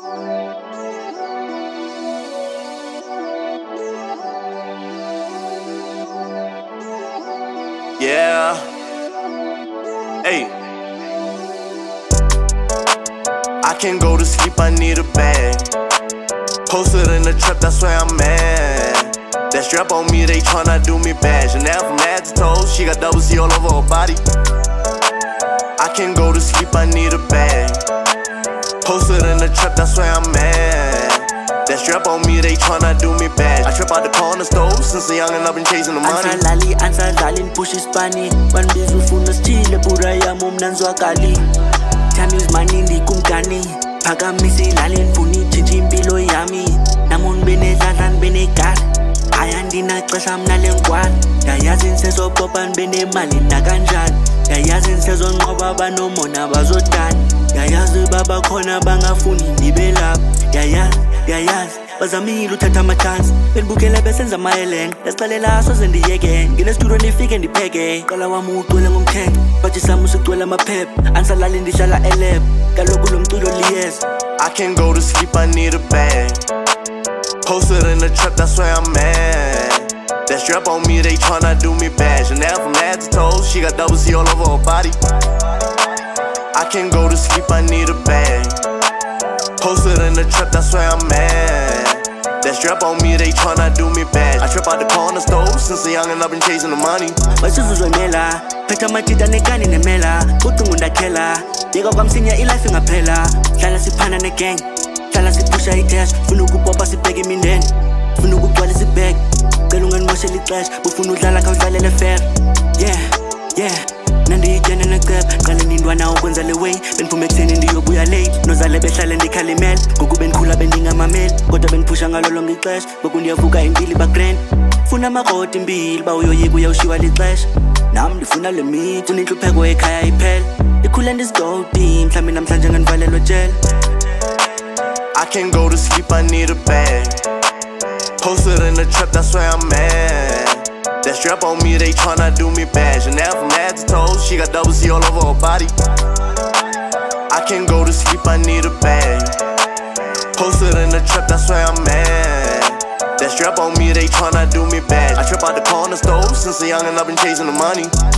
Yeah. Hey. I can't go to sleep, I need a bag. Posted in the trap, that's where I'm at. That strap on me, they tryna do me bad. Chanel from head to toe, she got double C all over her body. I can't go to sleep, I need a bag. Posted in the trap, that's where I'm at. That strap on me, they tryna do me bad. I trip out the corner stove since a young and I've been chasing the money. Ansadlali push ispani banbiza ufuna sithile bura yami umnanzwakali Time is money ndikumgani phakamisa ilali ndifuna itshintsha impilo yami namun benezandla benegari ayandinaxesha mna le nkwali ndayazi ndisezopopa ndibenemali nakanjani ndayazi ndisezonqoba abanomona bazodani ndayazi babakhona bangafuni ndibe lapha ndayazi bazamile uthatha amachansi benibukele besenza amayelenga ndasicalela soze ndiyeke nginestudio ndifike ndipheke qala wami ugcwele ngomkhenke bathi sami usigcwele amaphepha andisalali ndihlala elab kaloku lo mculo liyeza I can't go to sleep, I need a bag. Posted in the trap, that's where I'm at. That strap on me, they tryna do me bad. Chanel from head to toe, she got double C all over her body. I can't go to sleep, I need a bag. Posted in the trap, that's where I'm at. That strap on me, they tryna do me bad. I trip out the corner stove since a young and I've been chasing the money. Basuzuzwemela, phetha amajita nekani nemela ucingo ndakhela, yeka kwamsinya ilife ingaphela hlala siphana negang, hlala sipusha itash funa ukupopa sibheke imindeni, funa ukugcwalisa ibag cela unganimoshela ixesha ufuna udlala khawudlalele fair yeah nandiyitshene neceba qale ndindwana ukwenza le way beniphume ekuseni ndiyobuya late nozale behlale ndikhalimele ngoku bendikhula bendingamameli kodwa bendiphusha ngalo lonke ixesha ngoku ndiyavuka impilo bagrand funa amakoti impilo ba uyoyika uyawushiwa lixesha nami ndifuna le mithi unenhlupheko ekhaya iphela ikhule ndisigodi mhlawumbe namhlanje nganivalelwa jela I can't go to sleep, I need a bag. Posted in the trap, that's where I'm at. That strap on me, they tryna do me bad. Chanel from head to toe, she got double C all over her body. I can't go to sleep, I need a bag. Posted in the trap, that's where I'm at. That strap on me, they tryna do me bad. I trip out the corner stove since a young and I've been chasing the money.